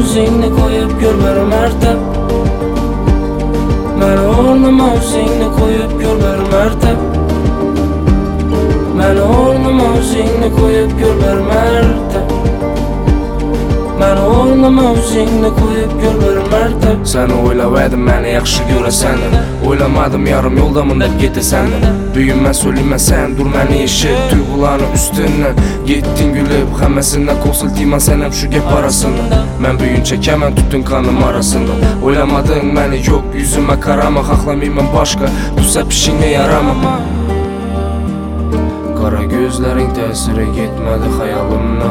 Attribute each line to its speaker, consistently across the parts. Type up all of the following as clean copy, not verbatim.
Speaker 1: o'zingni qo'yib ko'r bir marta. Meni o'rnima o'zingni qo'yib ko'r bir marta. Meni o'rnima o'zingni qo'yib ko'r bir marta. Meni o'rnima o'zingni qo'yib ko'r bir marta.
Speaker 2: Seni o'ylamadim, meni yaxshi ko'rasan. O'ylamadim yarim yo'lda mundab ketasan. Buyinma so'lima sen, dur meni eshit. Tuyg'ularni ustimdan yetding gulib, hammasidan qo'siltiyman sen ham shu gap arasida. Men buyincha kaman tutun qanim arasida. O'ylamading meni yo'q, yuzima qarama, xohlamayman boshqa, tusa pishingga yarama. Qara ko'zlaring ta'siri yetmadi xayolimdan.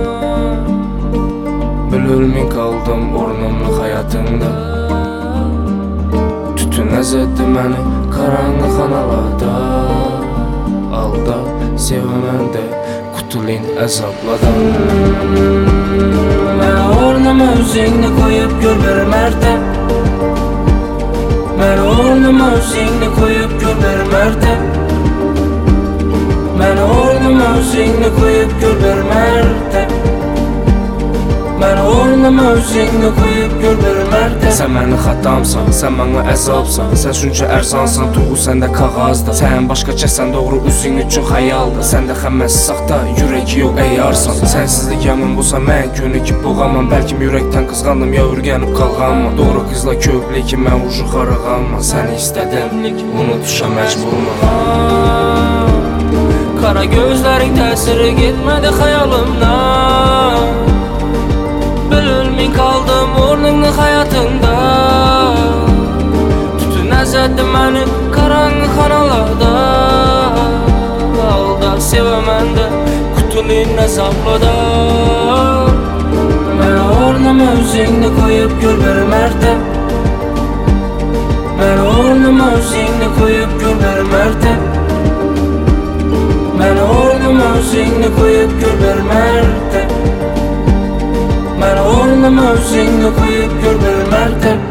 Speaker 2: Bilolmay qoldim o'rnimni hayotingda. Tutun azadi meni qarang'i xonalarda. Alda sevaman deb qutuling azoblardan.
Speaker 1: Meni o'rnima o'zingni qo'yib ko'r bir marta. Meni o'rnima o'zingni qo'yib ko'r bir marta. Meni o'rnima o'zingni qo'yib ko'r bir marta. Meni o'rnima o'zingni qo'yib ko'r bir marta.
Speaker 2: Sen meni xatomsan, sen menga azobsan. Sen shuncha arzonsan, tuyg'u senda qog'ozda. Sen boshqachasan, to'g'ri o'zing uchun xayolda. Senda hammasi saxta, yurak yo'q ayyorsan. Sensizlik yomon bo'lsa men ko'nikib bo'lganman. Balkim yurakdan qizg'andim yo o'rganib qolganman. To'g'ri qizlar ko'p, lekin men уже qarag'anman. Seni istadim, unutishga majburman.
Speaker 1: Qara ko'zlaring ta'siri ketmadi xayolimdan. Bilolmay qoldim o'rningni hayotingda. Tutun azadi meni qarang'i xonalarda. Aldab sevaman deb qutuling azoblarda. Meni o'rnima o'zingni qo'yib ko'r bir marta. Meni o'rnima o'zingni qo'yib ko'r bir marta. Meni o'rnima o'zingni qo'yib ko'r bir marta. Meni o'rnima o'zingni qo'yib ko'r bir marta.